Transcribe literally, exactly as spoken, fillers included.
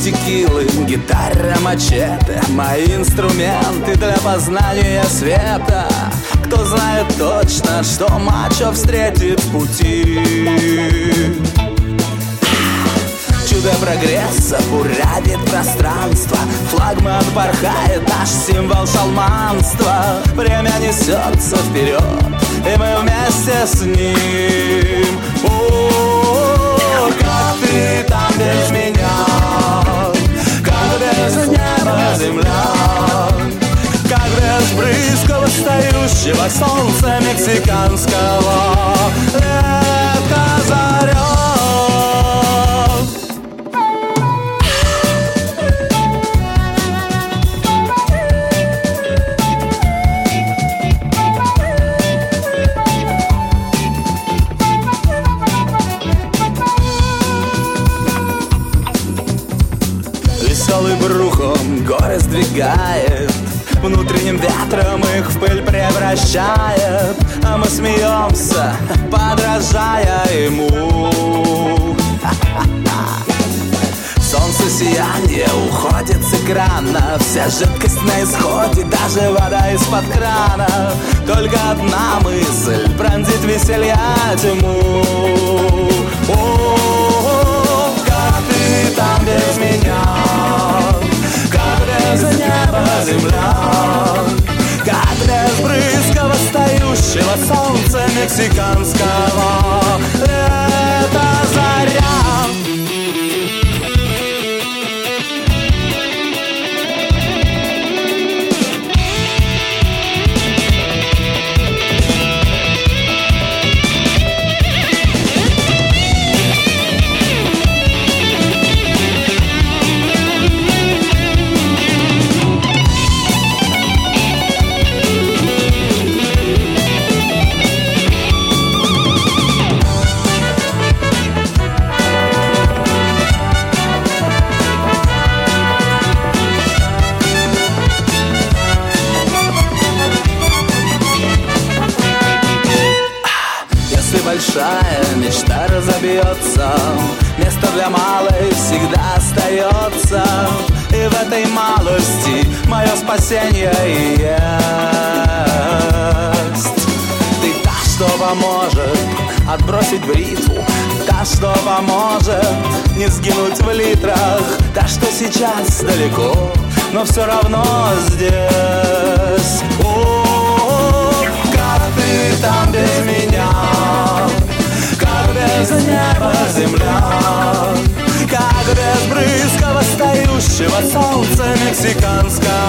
текилы, гитара, мачете, мои инструменты для познания света. Кто знает точно, что мачо встретит в пути. Чудо прогресса буравит пространство, флагман порхает, наш символ шалманства. Время несется вперед, и мы вместе с ним. О, как ты там без меня, как без неба земля, как без брызга восстающего солнца мексиканского лето заря. Веселый брухом горы сдвигает, внутренним ветром их в пыль превращает. А мы смеемся, подражая ему. Солнце сияние уходит с экрана, вся жидкость на исходе, даже вода из-под крана. Только одна мысль пронзит веселья тьму. О, как ты там без меня, как без неба земля, как без брызга восстающего солнца мексиканского лето заря. Большая мечта разобьется, место для малой всегда остается. И в этой малости мое спасение и есть. Ты та, что поможет отбросить бритву, та, что поможет не сгинуть в литрах, та, что сейчас далеко, но все равно здесь. О, как ты там без меня, как без неба земля, как без брызга восстающего солнца мексиканского